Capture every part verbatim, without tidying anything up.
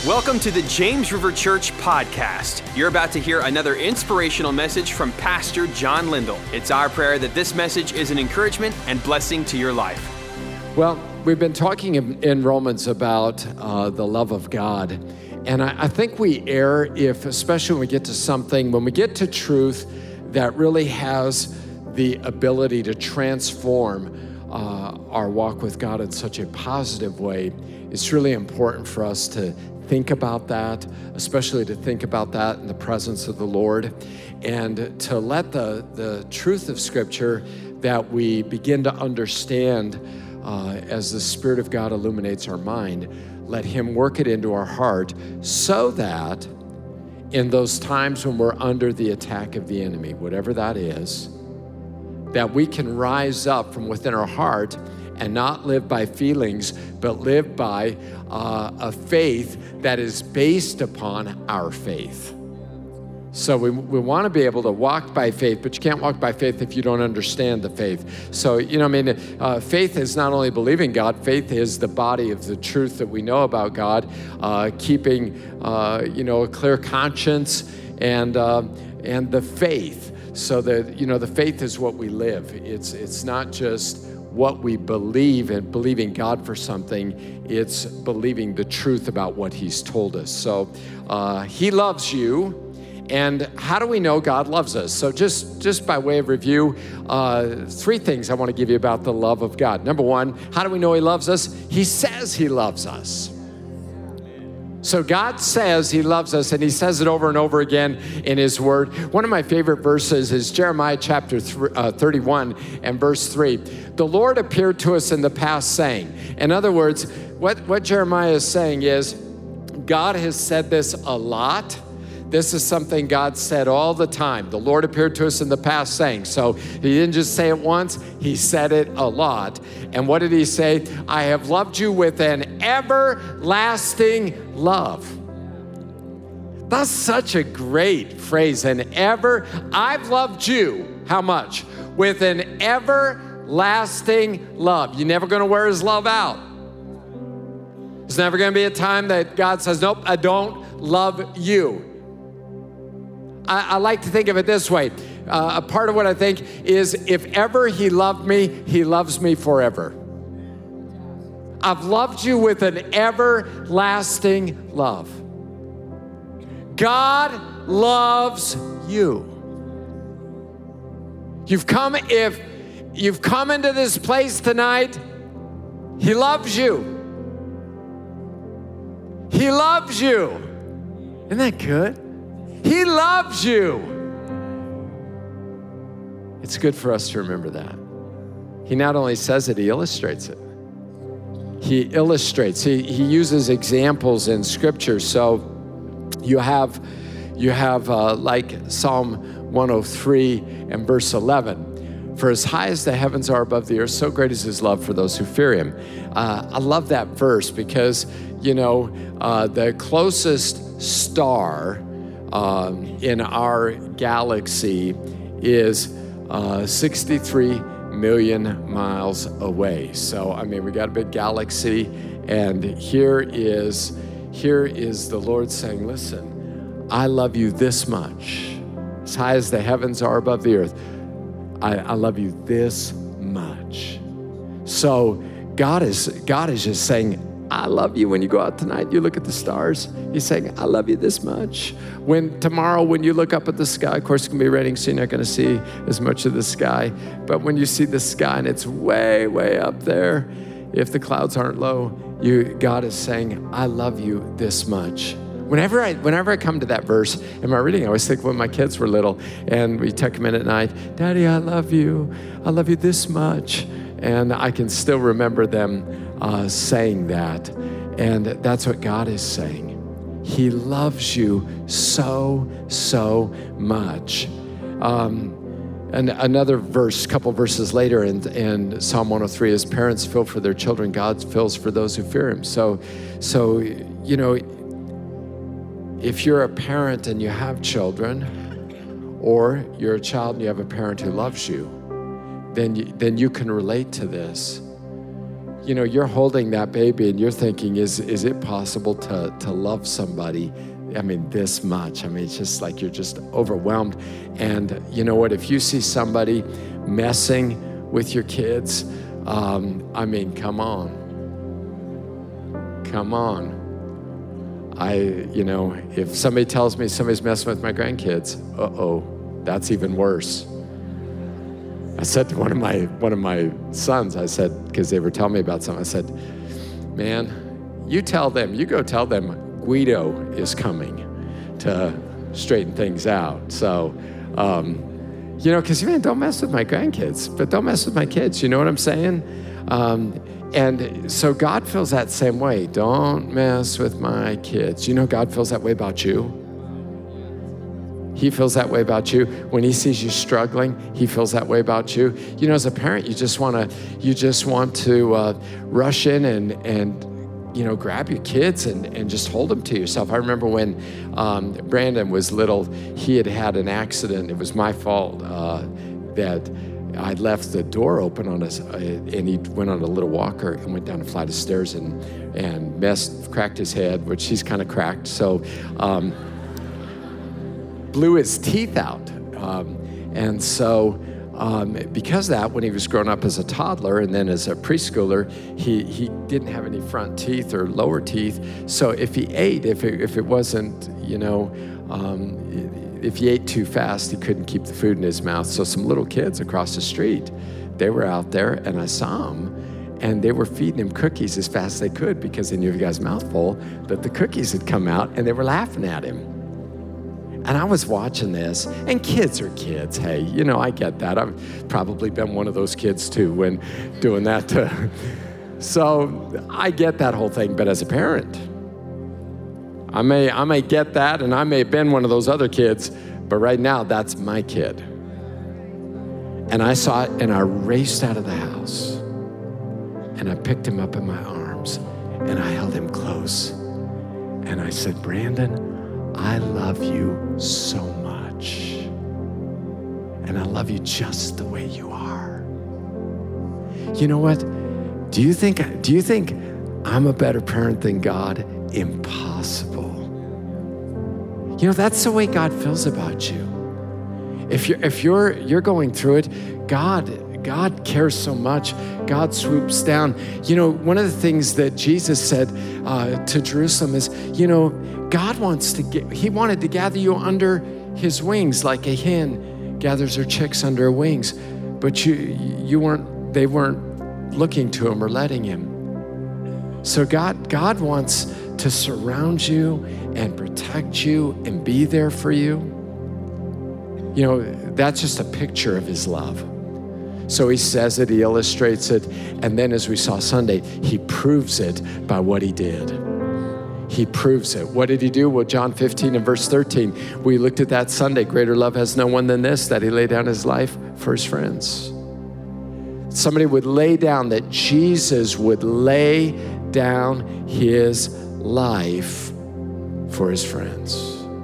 Welcome to the James River Church podcast. You're about to hear another inspirational message from Pastor John Lindell. It's our prayer that this message is an encouragement and blessing to your life. Well, we've been talking in, in Romans about uh, the love of God. And I, I think we err if, especially when we get to something, when we get to truth that really has the ability to transform uh, our walk with God in such a positive way, it's really important for us to think about that, especially to think about that in the presence of the Lord, and to let the, the truth of Scripture that we begin to understand uh, as the Spirit of God illuminates our mind, let Him work it into our heart so that in those times when we're under the attack of the enemy, whatever that is, that we can rise up from within our heart and not live by feelings, but live by uh, a faith that is based upon our faith. So we, we want to be able to walk by faith, but you can't walk by faith if you don't understand the faith. So, you know, I mean, uh, faith is not only believing God, faith is the body of the truth that we know about God, uh, keeping, uh, you know, a clear conscience and uh, and the faith. So that, you know, the faith is what we live. It's it's not just what we believe and believing God for something, it's believing the truth about what He's told us. So uh, He loves you. And how do we know God loves us? So just, just by way of review, uh, three things I want to give you about the love of God. Number one, how do we know He loves us? He says He loves us. So God says He loves us, and He says it over and over again in His Word. One of my favorite verses is Jeremiah chapter thirty-one and verse three. The Lord appeared to us in the past saying, in other words, what, what Jeremiah is saying is, God has said this a lot. This is something God said all the time. The Lord appeared to us in the past saying. So He didn't just say it once, He said it a lot. And what did He say? I have loved you with an everlasting love. That's such a great phrase. An ever, I've loved you, how much? With an everlasting love. You're never going to wear His love out. There's never going to be a time that God says, nope, I don't love you. I, I like to think of it this way. Uh, a part of what I think is if ever He loved me, He loves me forever. I've loved you with an everlasting love. God loves you. You've come, if you've come into this place tonight, He loves you. He loves you. Isn't that good? He loves you. It's good for us to remember that. He not only says it, He illustrates it. He illustrates, he, he uses examples in Scripture. So you have, you have uh, like Psalm one oh three and verse eleven. For as high as the heavens are above the earth, so great is His love for those who fear Him. Uh, I love that verse because, you know, uh, the closest star Um, in our galaxy is uh, sixty-three million miles away. So, I mean, we got a big galaxy, and here is, here is the Lord saying, listen, I love you this much. As high as the heavens are above the earth, I, I love you this much. So God is, God is just saying, I love you. When you go out tonight, you look at the stars, He's saying, I love you this much. When tomorrow, when you look up at the sky, of course, it's going to be raining, so you're not going to see as much of the sky. But when you see the sky and it's way, way up there, if the clouds aren't low, you, God is saying, I love you this much. Whenever I, whenever I come to that verse in my reading, I always think when my kids were little and we tuck them in at night, Daddy, I love you. I love you this much. And I can still remember them uh, saying that. And that's what God is saying. He loves you so, so much. Um, and another verse, a couple verses later in, in Psalm one oh three, as parents fill for their children, God fills for those who fear Him. So, so you know, if you're a parent and you have children, or you're a child and you have a parent who loves you, then you, then you can relate to this. you know, you're holding that baby and you're thinking, is is it possible to, to love somebody, I mean, this much? I mean, it's just like you're just overwhelmed. And you know what? If you see somebody messing with your kids, um, I mean, come on. Come on. I, you know, if somebody tells me somebody's messing with my grandkids, uh-oh, that's even worse. I said to one of my one of my sons, I said, because they were telling me about something, I said, man, you tell them, you go tell them Guido is coming to straighten things out. So, um, you know, because, man, don't mess with my grandkids, but don't mess with my kids. You know what I'm saying? Um, and so God feels that same way. Don't mess with my kids. You know, God feels that way about you. He feels that way about you. When he sees you struggling, he feels that way about you. You know, as a parent, you just want to, you just want to uh, rush in and, and, you know, grab your kids and, and just hold them to yourself. I remember when um, Brandon was little, he had had an accident. It was my fault uh, that I left the door open on us, uh, and he went on a little walker and went down a flight of stairs and, and messed, cracked his head, which he's kind of cracked. So, um, blew his teeth out. Um, and so um, because of that, when he was growing up as a toddler and then as a preschooler, he, he didn't have any front teeth or lower teeth. So if he ate, if it, if it wasn't, you know, um, if he ate too fast, he couldn't keep the food in his mouth. So some little kids across the street, they were out there and I saw them and they were feeding him cookies as fast as they could because they knew if he got his mouth full that the cookies had come out, and they were laughing at him. And I was watching this, and kids are kids. Hey, you know, I get that. I've probably been one of those kids too when doing that. To, so I get that whole thing. But as a parent, I may, I may get that, and I may have been one of those other kids, but right now that's my kid. And I saw it, and I raced out of the house, and I picked him up in my arms, and I held him close, and I said, Brandon, I love you so much. And I love you just the way you are. You know what? Do you think, do you think I'm a better parent than God? Impossible. You know, that's the way God feels about you. If you're, if you're, you're going through it, God, God cares so much. God swoops down. You know, one of the things that Jesus said uh, to Jerusalem is, you know, God wants to get, he wanted to gather you under his wings like a hen gathers her chicks under her wings, but you, you weren't, they weren't looking to him or letting him. So God, God wants to surround you and protect you and be there for you. You know, that's just a picture of his love. So he says it, he illustrates it, and then as we saw Sunday, he proves it by what he did. He proves it. What did he do? Well, John fifteen and verse thirteen, we looked at that Sunday. Greater love has no one than this, that he laid down his life for his friends. Somebody would lay down, that Jesus would lay down his life for his friends.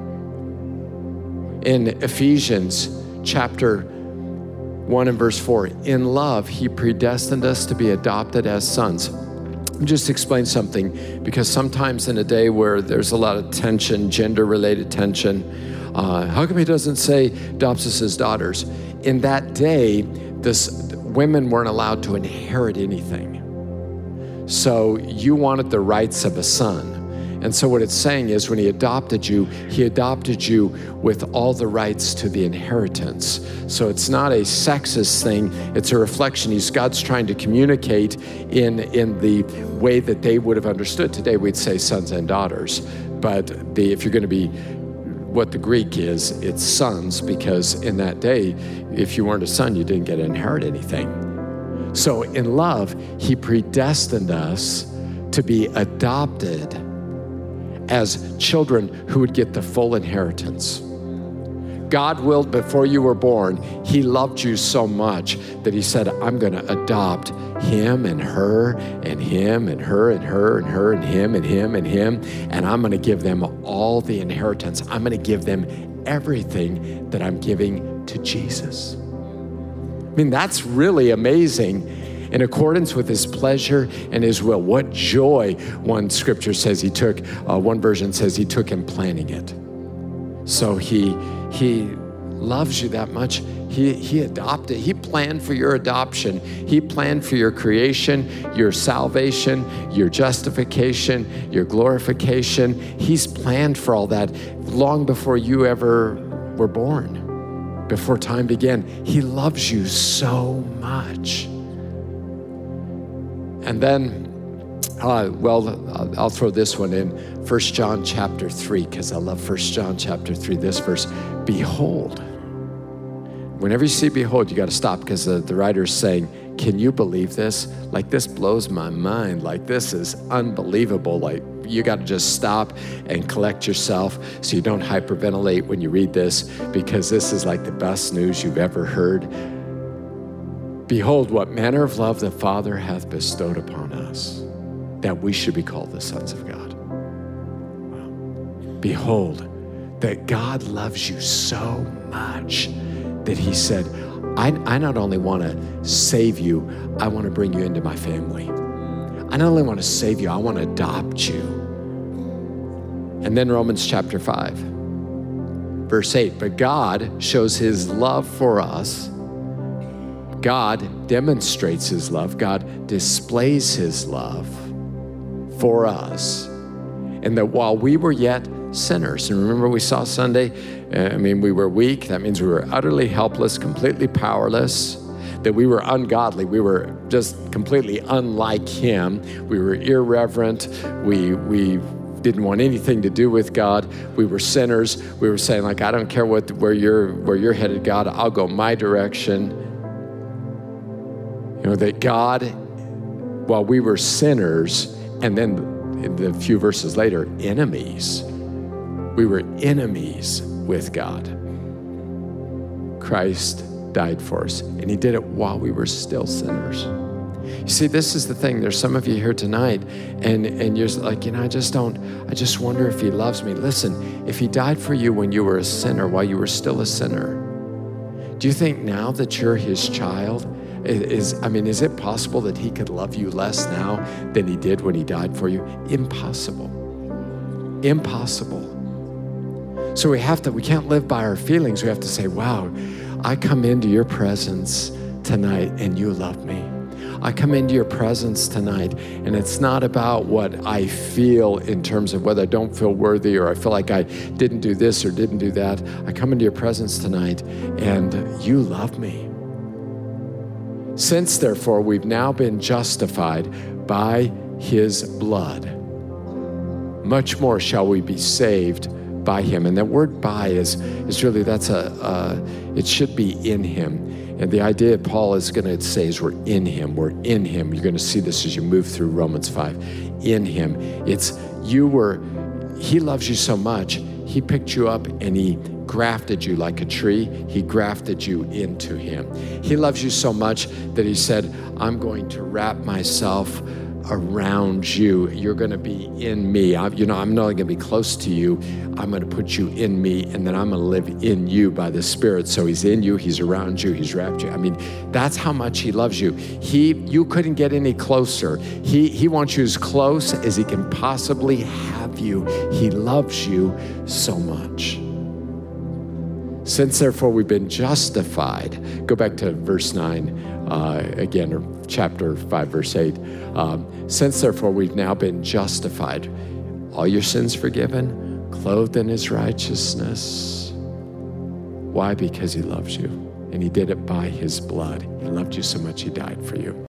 In Ephesians chapter one and verse four, in love, he predestined us to be adopted as sons. Just explain something, because sometimes in a day where there's a lot of tension, gender-related tension, uh, how come he doesn't say adopts us as daughters? In that day, this, women weren't allowed to inherit anything. So you wanted the rights of a son. And so what it's saying is when he adopted you, he adopted you with all the rights to the inheritance. So it's not a sexist thing, it's a reflection. He's, God's trying to communicate in, in the way that they would have understood. Today we'd say sons and daughters, but the, if you're going to be what the Greek is, it's sons, because in that day, if you weren't a son, you didn't get to inherit anything. So in love, he predestined us to be adopted as children who would get the full inheritance. God willed before you were born, he loved you so much that he said, I'm gonna adopt him and her and him and her and her and her and him and him and him, and I'm gonna give them all the inheritance. I'm gonna give them everything that I'm giving to Jesus. I mean, that's really amazing. in accordance with his pleasure and his will. What joy, one scripture says he took, uh, one version says he took in planning it. So he, he loves you that much. He, he adopted, he planned for your adoption. He planned for your creation, your salvation, your justification, your glorification. He's planned for all that long before you ever were born, before time began. He loves you so much. And then, uh, well, I'll throw this one in, First John chapter three, because I love First John chapter three, this verse, behold. Whenever you see behold, you got to stop, because the, the writer's saying, can you believe this? Like, this blows my mind. Like, this is unbelievable. Like, you got to just stop and collect yourself so you don't hyperventilate when you read this, because this is like the best news you've ever heard. Behold, what manner of love the Father hath bestowed upon us, that we should be called the sons of God. Wow. Behold, that God loves you so much that he said, I, I not only want to save you, I want to bring you into my family. I not only want to save you, I want to adopt you. And then Romans chapter five, verse eight, but God shows his love for us. God demonstrates his love. God displays his love for us. And that while we were yet sinners, and remember we saw Sunday, I mean, we were weak. That means we were utterly helpless, completely powerless, that we were ungodly. We were just completely unlike him. We were irreverent. We, we didn't want anything to do with God. We were sinners. We were saying, like, I don't care what, where you're, where you're headed, God, I'll go my direction. You know, that God, while we were sinners, and then the few verses later, enemies. We were enemies with God. Christ died for us, and he did it while we were still sinners. You see, this is the thing. There's some of you here tonight, and, and you're like, you know, I just don't, I just wonder if he loves me. Listen, if he died for you when you were a sinner, while you were still a sinner, do you think now that you're his child, Is, I mean, is it possible that he could love you less now than he did when he died for you? Impossible. Impossible. So we have to, we can't live by our feelings. We have to say, wow, I come into your presence tonight and you love me. I come into your presence tonight, and it's not about what I feel in terms of whether I don't feel worthy or I feel like I didn't do this or didn't do that. I come into your presence tonight and you love me. Since, therefore, we've now been justified by his blood, much more shall we be saved by him. And that word by is, is really, that's a, uh, it should be in him. And the idea Paul is going to say is we're in him. We're in him. You're going to see this as you move through Romans five. In him. It's, you were, he loves you so much, he picked you up and he grafted you like a tree. He grafted you into him. He loves you so much that he said, I'm going to wrap myself around you. You're going to be in me. I, you know, I'm not going to be close to you. I'm going to put you in me, and then I'm going to live in you by the Spirit. So he's in you. He's around you. He's wrapped you. I mean, that's how much he loves you. He, you couldn't get any closer. He, he wants you as close as he can possibly have you. He loves you so much. Since, therefore, we've been justified, go back to verse nine uh, again, or chapter five, verse eight. Um, Since, therefore, we've now been justified, all your sins forgiven, clothed in his righteousness. Why? Because he loves you, and he did it by his blood. He loved you so much, he died for you.